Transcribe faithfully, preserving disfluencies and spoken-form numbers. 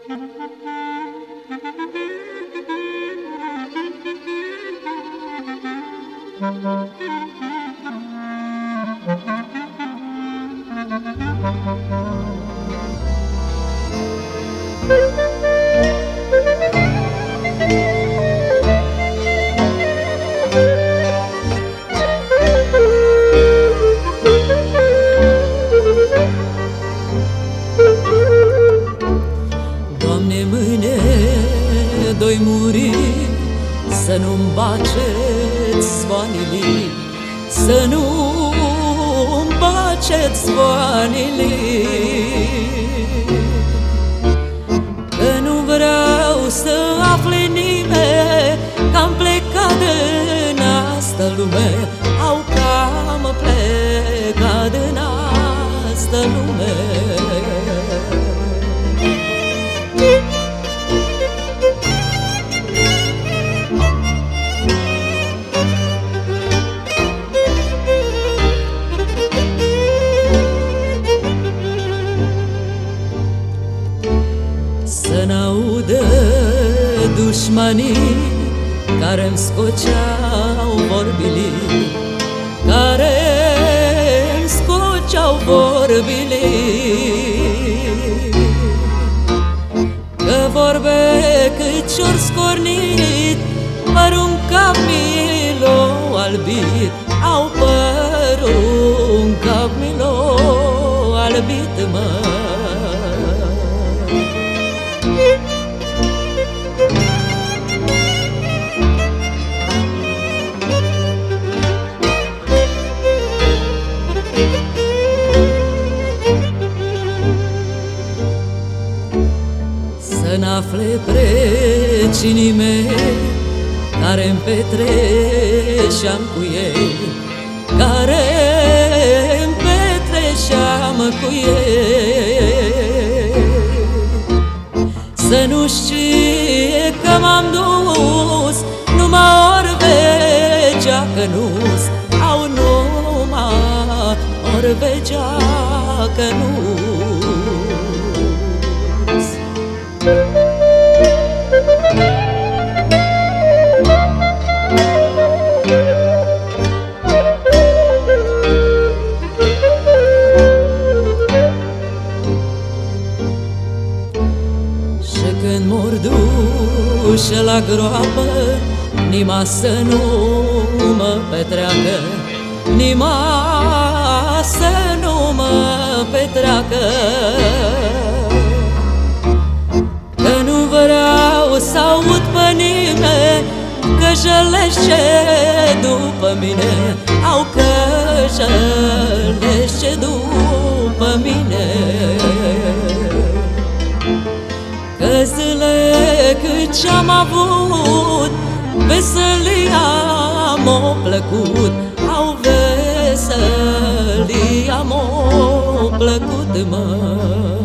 Doamne, mâine doi muri, să nu-mi baceți zvoanele, să nu-mi baceți zvoanele, că nu vreau să afle nimeni că-am plecat din asta lume, au că-am plecat din asta lume. Să n-audă dușmanii care-mi scoceau vorbile, care-mi scoceau vorbile, că vorbe cât și-or scornit, părul în cap mi l-o albit, au părul în cap mi l-o albit, mă. Să n-afle precinii mei care-mi petreceam cu ei, care-mi petreceam cu ei, să nu știe că m-am dus numai ori vegea că nu-s, au numai ori vegea că nu-s. Și când mor dușe la groapă, nima să nu mă petreacă, nima să nu mă petreacă, că nu vreau să aud pe nimeni că jălește după mine, au că jălește după mine, că zile cât ce-am avut, veselia m-a plăcut, au veselia m-a plăcut, mă.